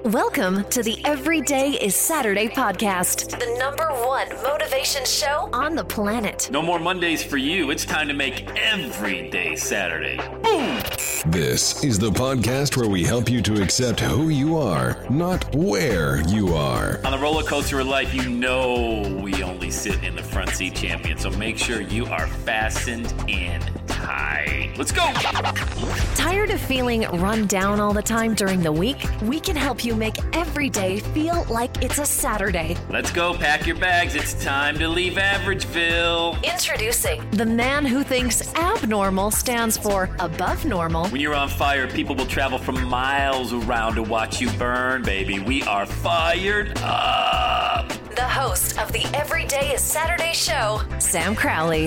Welcome to the Everyday is Saturday podcast, the #1 motivation show on the planet. No more Mondays for you. It's time to make every day Saturday. Boom! This is the podcast where we help you to accept who you are, not where you are. On the roller coaster of life, you know we only sit in the front seat, champion. So make sure you are fastened in tight. Let's go! Tired of feeling run down all the time during the week? We can help you make every day feel like it's a Saturday. Let's go. Pack your bags. It's time to leave Averageville. Introducing the man who thinks abnormal stands for above normal. When you're on fire, people will travel from miles around to watch you burn, baby. We are fired up. The host of the Everyday is Saturday show, Sam Crowley.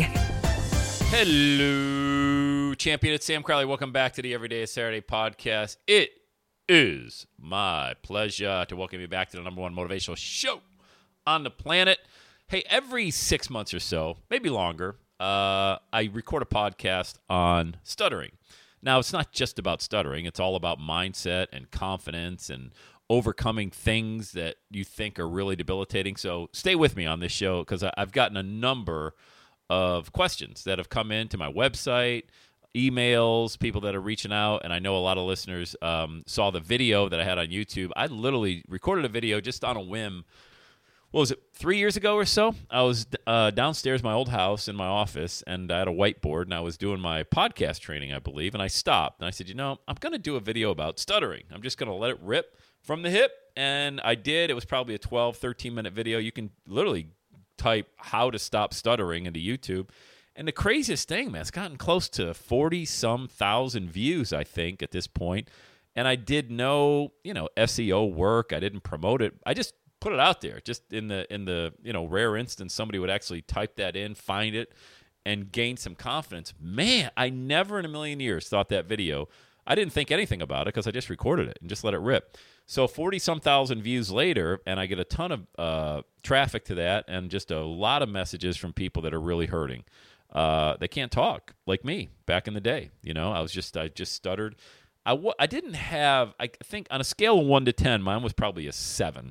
Hello, champion. It's Sam Crowley. Welcome back to the Everyday is Saturday podcast. It is my pleasure to welcome you back to the #1 motivational show on the planet. Hey, every 6 months or so, maybe longer, I record a podcast on stuttering. Now, it's not just about stuttering. It's all about mindset and confidence and overcoming things that you think are really debilitating. So stay with me on this show because I've gotten a number of questions that have come into my website, emails, people that are reaching out, and I know a lot of listeners saw the video that I had on YouTube. I literally recorded a video just on a whim. What was it, 3 years ago or so? I was downstairs in my old house in my office, and I had a whiteboard, and I was doing my podcast training, I believe, and I stopped, and I said, I'm going to do a video about stuttering. I'm just going to let it rip from the hip, and I did. It was probably a 12, 13-minute video. You can literally type how to stop stuttering into YouTube. And the craziest thing, man, it's gotten close to 40-some thousand views, I think, at this point. And I did no, SEO work. I didn't promote it. I just put it out there. Just in the rare instance somebody would actually type that in, find it, and gain some confidence. Man, I never in a million years thought that video. I didn't think anything about it because I just recorded it and just let it rip. So 40-some thousand views later, and I get a ton of traffic to that and just a lot of messages from people that are really hurting. They can't talk like me back in the day. I just stuttered. I didn't have, I think on a scale of 1 to 10, mine was probably a 7.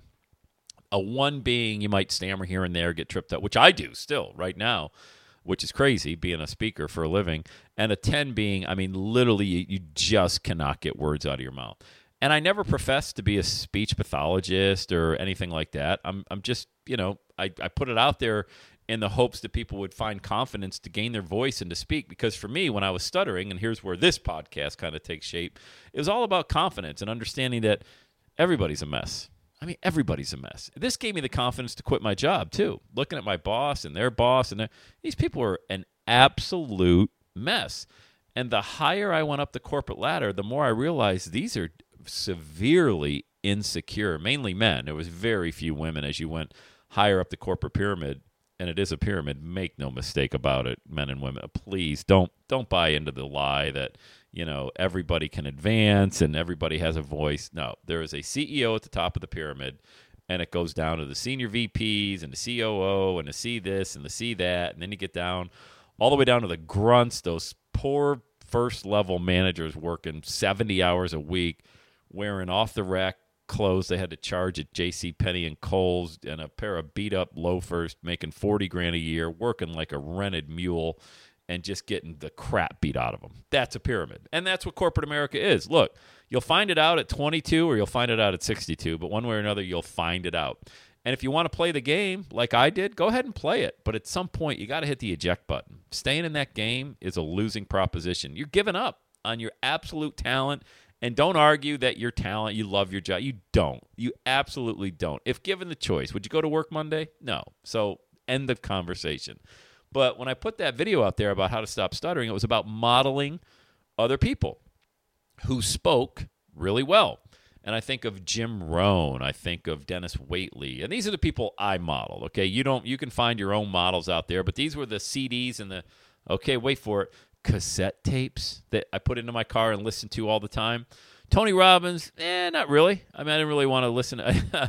A 1 being you might stammer here and there, get tripped up, which I do still right now, which is crazy being a speaker for a living. And a 10 being, literally you just cannot get words out of your mouth. And I never professed to be a speech pathologist or anything like that. I'm just, I put it out there in the hopes that people would find confidence to gain their voice and to speak. Because for me, when I was stuttering, and here's where this podcast kind of takes shape, it was all about confidence and understanding that everybody's a mess. Everybody's a mess. This gave me the confidence to quit my job, too. Looking at my boss and their boss, and these people are an absolute mess. And the higher I went up the corporate ladder, the more I realized these are severely insecure, mainly men. There was very few women as you went higher up the corporate pyramid. And it is a pyramid. Make no mistake about it, men and women. Please don't buy into the lie that everybody can advance and everybody has a voice. No, there is a CEO at the top of the pyramid, and it goes down to the senior VPs and the COO and the C this and the C that, and then you get down all the way down to the grunts, those poor first-level managers working 70 hours a week, wearing off-the-rack clothes they had to charge at JCPenney and Kohl's, and a pair of beat-up loafers, making $40,000 a year, working like a rented mule, and just getting the crap beat out of them. That's a pyramid. And that's what corporate America is. Look, you'll find it out at 22 or you'll find it out at 62, but one way or another, you'll find it out. And if you want to play the game like I did, go ahead and play it. But at some point, you got to hit the eject button. Staying in that game is a losing proposition. You're giving up on your absolute talent. And don't argue that your talent, you love your job. You don't. You absolutely don't. If given the choice, would you go to work Monday? No. So end of conversation. But when I put that video out there about how to stop stuttering, it was about modeling other people who spoke really well. And I think of Jim Rohn. I think of Dennis Waitley. And these are the people I model, okay? You can find your own models out there, but these were the CDs and wait for it, cassette tapes that I put into my car and listened to all the time. Tony Robbins, not really. I didn't really want to listen.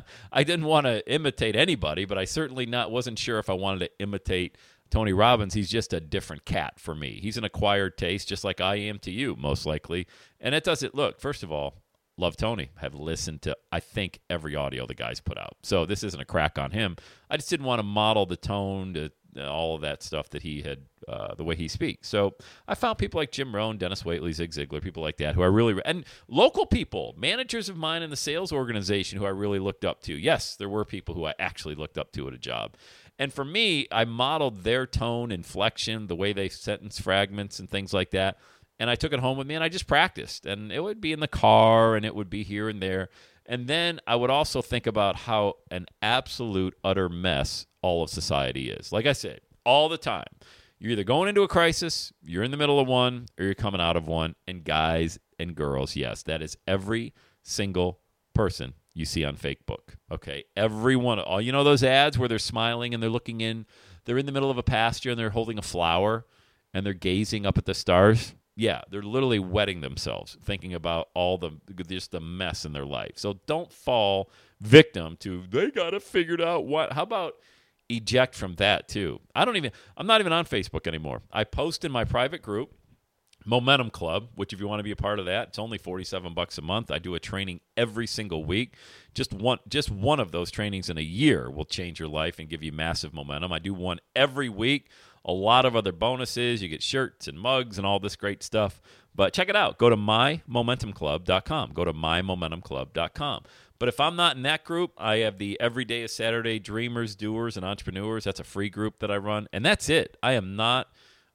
I didn't want to imitate anybody, but I certainly wasn't sure if I wanted to imitate Tony Robbins. He's just a different cat for me. He's an acquired taste, just like I am to you, most likely. And it doesn't, look, first of all, love Tony. Have listened to, I think, every audio the guys put out. So this isn't a crack on him. I just didn't want to model the tone to all of that stuff that he had, the way he speaks. So I found people like Jim Rohn, Dennis Waitley, Zig Ziglar, people like that who I really, and local people, managers of mine in the sales organization who I really looked up to. Yes, there were people who I actually looked up to at a job. And for me, I modeled their tone, inflection, the way they sentence fragments and things like that. And I took it home with me and I just practiced. And it would be in the car and it would be here and there. And then I would also think about how an absolute utter mess all of society is. Like I said, all the time. You're either going into a crisis, you're in the middle of one, or you're coming out of one. And guys and girls, yes, that is every single person you see on Facebook. Okay, every one. All you know those ads where they're smiling and they're looking in, they're in the middle of a pasture and they're holding a flower and they're gazing up at the stars. Yeah, they're literally wetting themselves thinking about all just the mess in their life. So don't fall victim to they got to figure it out. What? How about eject from that too? I'm not even on Facebook anymore. I post in my private group, Momentum Club, which if you want to be a part of that, it's only $47 a month. I do a training every single week. Just one of those trainings in a year will change your life and give you massive momentum. I do one every week. A lot of other bonuses. You get shirts and mugs and all this great stuff. But check it out. Go to mymomentumclub.com. Go to mymomentumclub.com. But if I'm not in that group, I have the Every Day is Saturday Dreamers, Doers, and Entrepreneurs. That's a free group that I run. And that's it. I am not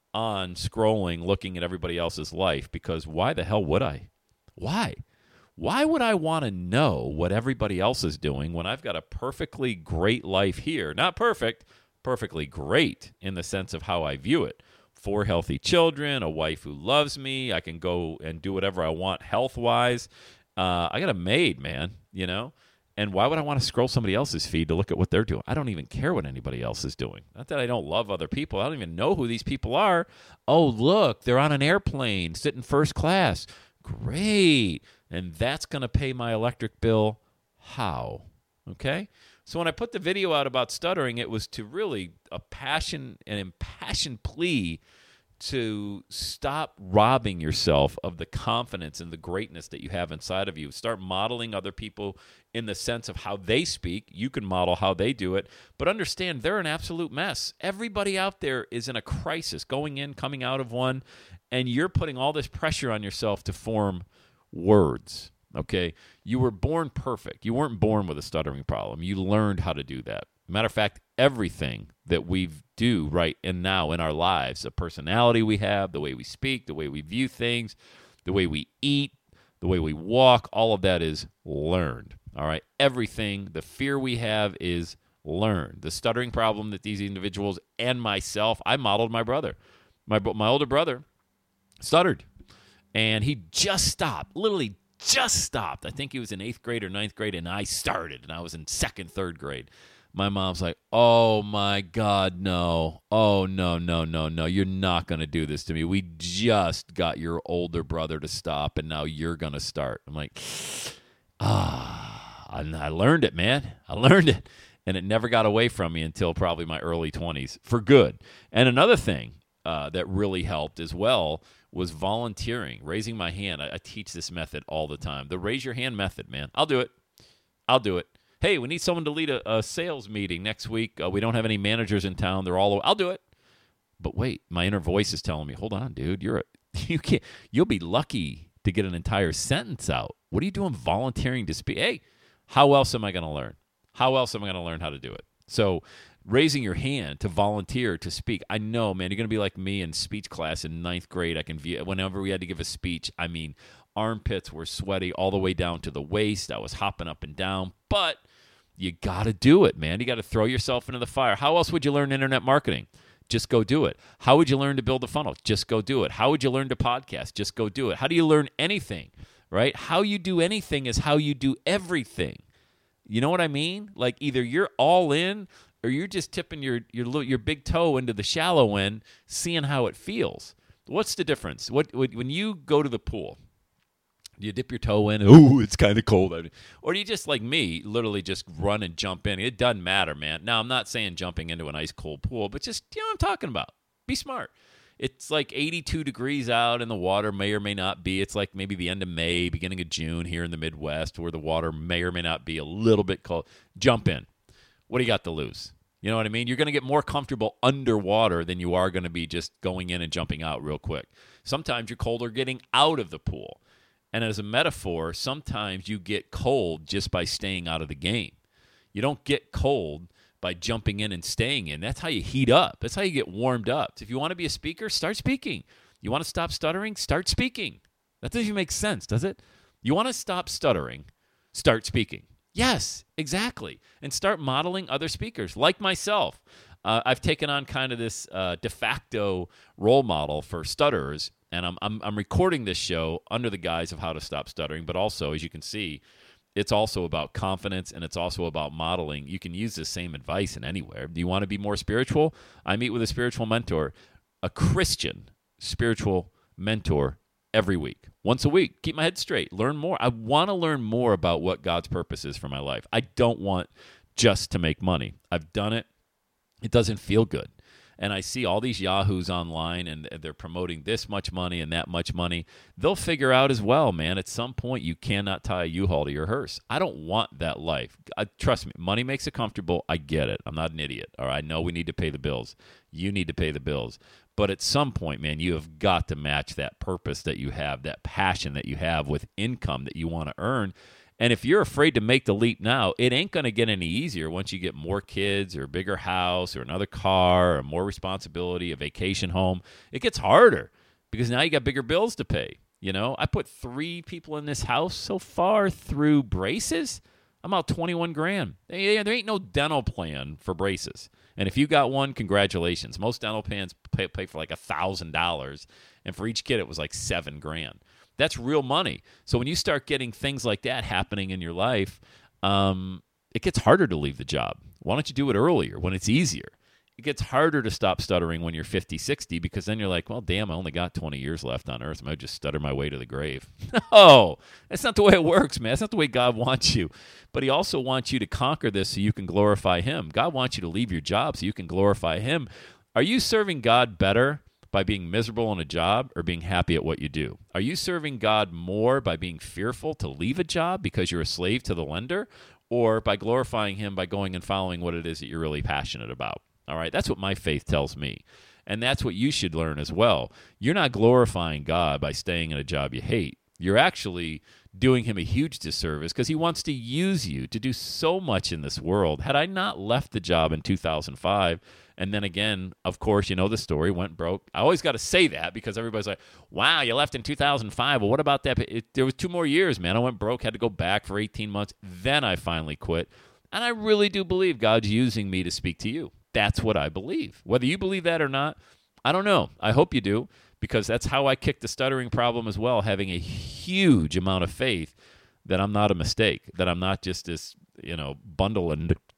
on scrolling looking at everybody else's life because why the hell would I? Why? Why would I want to know what everybody else is doing when I've got a perfectly great life here? Not perfect, perfectly great in the sense of how I view it. 4 healthy children, a wife who loves me. I can go and do whatever I want health-wise. I got a maid, man, you know? And why would I want to scroll somebody else's feed to look at what they're doing? I don't even care what anybody else is doing. Not that I don't love other people. I don't even know who these people are. Oh, look, they're on an airplane, sitting first class. Great. And that's going to pay my electric bill. How? Okay? So when I put the video out about stuttering, it was to really an impassioned plea to stop robbing yourself of the confidence and the greatness that you have inside of you. Start modeling other people in the sense of how they speak. You can model how they do it, but understand they're an absolute mess. Everybody out there is in a crisis, going in, coming out of one, and you're putting all this pressure on yourself to form words. Okay, you were born perfect. You weren't born with a stuttering problem. You learned how to do that. Matter of fact, everything that we do right and now in our lives, the personality we have, the way we speak, the way we view things, the way we eat, the way we walk, all of that is learned. All right, everything, the fear we have is learned. The stuttering problem that these individuals and myself, I modeled my brother. My older brother stuttered, and he just stopped, literally just stopped. I think he was in 8th grade or 9th grade, and I started, and I was in 2nd, 3rd grade. My mom's like, oh, my God, no. Oh, no. You're not going to do this to me. We just got your older brother to stop, and now you're going to start. I'm like, I learned it, man. I learned it. And it never got away from me until probably my early 20s for good. And another thing that really helped as well was volunteering, raising my hand. I teach this method all the time. The raise your hand method, man. I'll do it. Hey, we need someone to lead a sales meeting next week. We don't have any managers in town. They're all over. I'll do it. But wait, my inner voice is telling me, hold on, dude. You'll be lucky to get an entire sentence out. What are you doing volunteering to speak? Hey, how else am I going to learn? How else am I going to learn how to do it? So raising your hand to volunteer to speak. I know, man, you're going to be like me in speech class in 9th grade. Whenever we had to give a speech, I mean, armpits were sweaty all the way down to the waist. I was hopping up and down. But you got to do it, man. You got to throw yourself into the fire. How else would you learn internet marketing? Just go do it. How would you learn to build a funnel? Just go do it. How would you learn to podcast? Just go do it. How do you learn anything, right? How you do anything is how you do everything. You know what I mean? Like either you're all in or you're just tipping your big toe into the shallow end, seeing how it feels. What's the difference? When you go to the pool, do you dip your toe in? Oh, it's kind of cold. Or do you just, like me, literally just run and jump in? It doesn't matter, man. Now, I'm not saying jumping into an ice cold pool, but just, you know what I'm talking about. Be smart. It's like 82 degrees out, and the water may or may not be. It's like maybe the end of May, beginning of June here in the Midwest, where the water may or may not be a little bit cold. Jump in. What do you got to lose? You know what I mean? You're going to get more comfortable underwater than you are going to be just going in and jumping out real quick. Sometimes you're colder getting out of the pool. And as a metaphor, sometimes you get cold just by staying out of the game. You don't get cold by jumping in and staying in. That's how you heat up. That's how you get warmed up. If you want to be a speaker, start speaking. You want to stop stuttering? Start speaking. That doesn't even make sense, does it? You want to stop stuttering? Start speaking. Yes, exactly. And start modeling other speakers, like myself. I've taken on kind of this de facto role model for stutterers, and I'm recording this show under the guise of how to stop stuttering, but also, as you can see, it's also about confidence, and it's also about modeling. You can use the same advice in anywhere. Do you want to be more spiritual? I meet with a spiritual mentor, a Christian spiritual mentor, every week, once a week. Keep my head straight. Learn more. I want to learn more about what God's purpose is for my life. I don't want just to make money. I've done it. It doesn't feel good. And I see all these yahoos online, and they're promoting this much money and that much money. They'll figure out as well, man, at some point you cannot tie a U-Haul to your hearse. I don't want that life. Trust me, money makes it comfortable. I get it. I'm not an idiot. All right, I know we need to pay the bills. You need to pay the bills. But at some point, man, you have got to match that purpose that you have, that passion that you have with income that you want to earn. And if you're afraid to make the leap now, it ain't going to get any easier once you get more kids or a bigger house or another car or more responsibility, a vacation home. It gets harder because now you got bigger bills to pay. You know, I put 3 people in this house so far through braces. I'm out $21,000. There ain't no dental plan for braces. And if you got one, congratulations. Most dental plans pay for like $1,000, and for each kid it was like $7,000. That's real money. So when you start getting things like that happening in your life, it gets harder to leave the job. Why don't you do it earlier when it's easier? It gets harder to stop stuttering when you're 50, 60, because then you're like, well, damn, I only got 20 years left on earth. I might just stutter my way to the grave. No, that's not the way it works, man. That's not the way God wants you. But he also wants you to conquer this so you can glorify him. God wants you to leave your job so you can glorify him. Are you serving God better by being miserable in a job or being happy at what you do? Are you serving God more by being fearful to leave a job because you're a slave to the lender, or by glorifying him by going and following what it is that you're really passionate about? All right, that's what my faith tells me. And that's what you should learn as well. You're not glorifying God by staying in a job you hate. You're actually doing him a huge disservice because he wants to use you to do so much in this world. Had I not left the job in 2005, and then again, of course, you know the story, went broke. I always got to say that because everybody's like, wow, you left in 2005. Well, what about that? There was 2 more years, man. I went broke, had to go back for 18 months. Then I finally quit. And I really do believe God's using me to speak to you. That's what I believe. Whether you believe that or not, I don't know. I hope you do, because that's how I kicked the stuttering problem as well, having a huge amount of faith that I'm not a mistake, that I'm not just this, bundle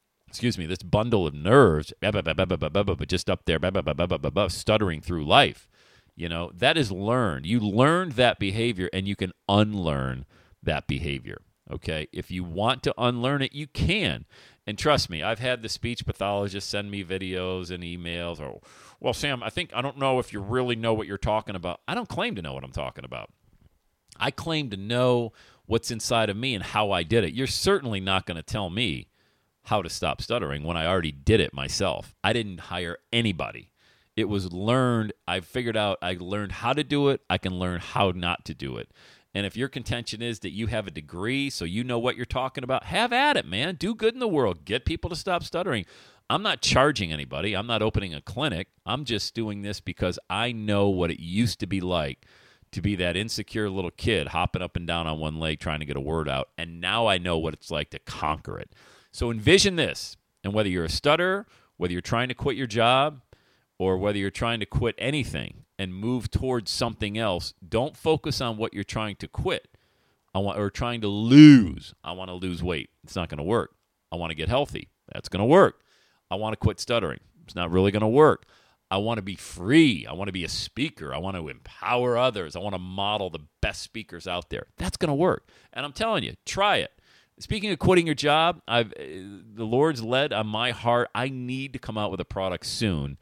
of nerves, but just up there, stuttering through life. That is learned. You learned that behavior, and you can unlearn that behavior. Okay? If you want to unlearn it, you can. And trust me, I've had the speech pathologist send me videos and emails. Or, well, Sam, I don't know if you really know what you're talking about. I don't claim to know what I'm talking about. I claim to know what's inside of me and how I did it. You're certainly not going to tell me how to stop stuttering when I already did it myself. I didn't hire anybody. It was learned. I learned how to do it. I can learn how not to do it. And if your contention is that you have a degree so you know what you're talking about, have at it, man. Do good in the world. Get people to stop stuttering. I'm not charging anybody. I'm not opening a clinic. I'm just doing this because I know what it used to be like to be that insecure little kid hopping up and down on one leg trying to get a word out. And now I know what it's like to conquer it. So envision this. And whether you're a stutterer, whether you're trying to quit your job, or whether you're trying to quit anything and move towards something else, don't focus on what you're trying to quit or trying to lose. I want to lose weight. It's not going to work. I want to get healthy. That's going to work. I want to quit stuttering. It's not really going to work. I want to be free. I want to be a speaker. I want to empower others. I want to model the best speakers out there. That's going to work. And I'm telling you, try it. Speaking of quitting your job, the Lord's led on my heart. I need to come out with a product soon.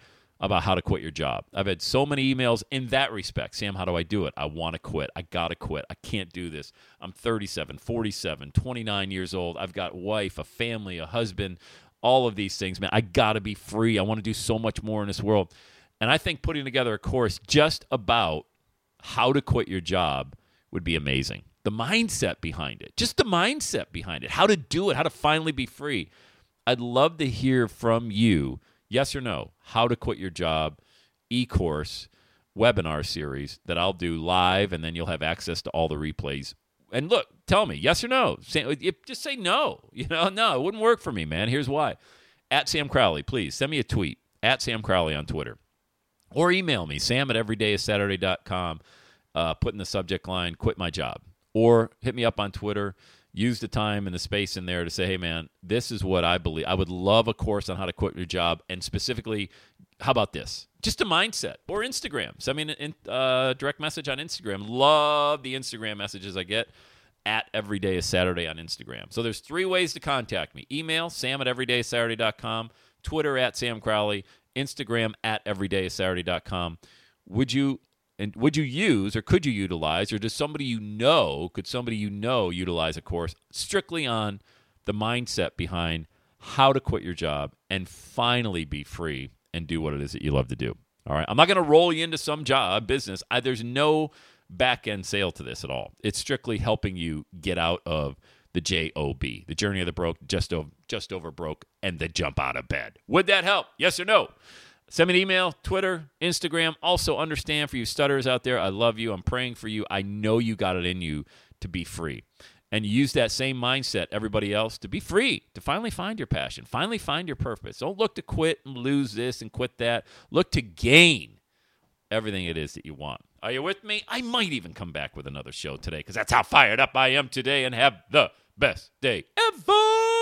about how to quit your job. I've had so many emails in that respect. Sam, how do I do it? I want to quit. I got to quit. I can't do this. I'm 37, 47, 29 years old. I've got a wife, a family, a husband, all of these things. Man, I got to be free. I want to do so much more in this world. And I think putting together a course just about how to quit your job would be amazing. The mindset behind it, just the mindset behind it, how to do it, how to finally be free. I'd love to hear from you, yes or no, how to quit your job, e-course, webinar series that I'll do live, and then you'll have access to all the replays. And look, tell me, yes or no. Just say no. No, it wouldn't work for me, man. Here's why. At Sam Crowley, please, send me a tweet, at Sam Crowley on Twitter. Or email me, sam@everydayissaturday.com, put in the subject line, quit my job. Or hit me up on Twitter. Use the time and the space in there to say, hey, man, this is what I believe. I would love a course on how to quit your job. And specifically, how about this? Just a mindset. Or Instagram. Send me a direct message on Instagram. Love the Instagram messages I get at everydayissaturday on Instagram. So there's 3 ways to contact me. Email, sam@everydayissaturday.com. Twitter, at Sam Crowley. Instagram, at everydayissaturday.com. Would you use, or could you utilize, or could somebody you know utilize a course strictly on the mindset behind how to quit your job and finally be free and do what it is that you love to do? All right. I'm not going to roll you into some job, business. There's no back-end sale to this at all. It's strictly helping you get out of the JOB, the journey of the broke, just over broke, and the jump out of bed. Would that help? Yes or no? Send me an email, Twitter, Instagram. Also, understand for you stutterers out there, I love you. I'm praying for you. I know you got it in you to be free. And use that same mindset, everybody else, to be free, to finally find your passion, finally find your purpose. Don't look to quit and lose this and quit that. Look to gain everything it is that you want. Are you with me? I might even come back with another show today because that's how fired up I am today and have the best day ever.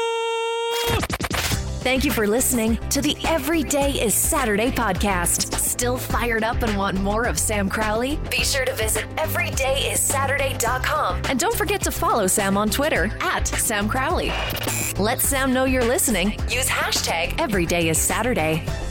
Thank you for listening to the Every Day is Saturday podcast. Still fired up and want more of Sam Crowley? Be sure to visit everydayissaturday.com. And don't forget to follow Sam on Twitter at Sam Crowley. Let Sam know you're listening. Use hashtag EverydayIsSaturday.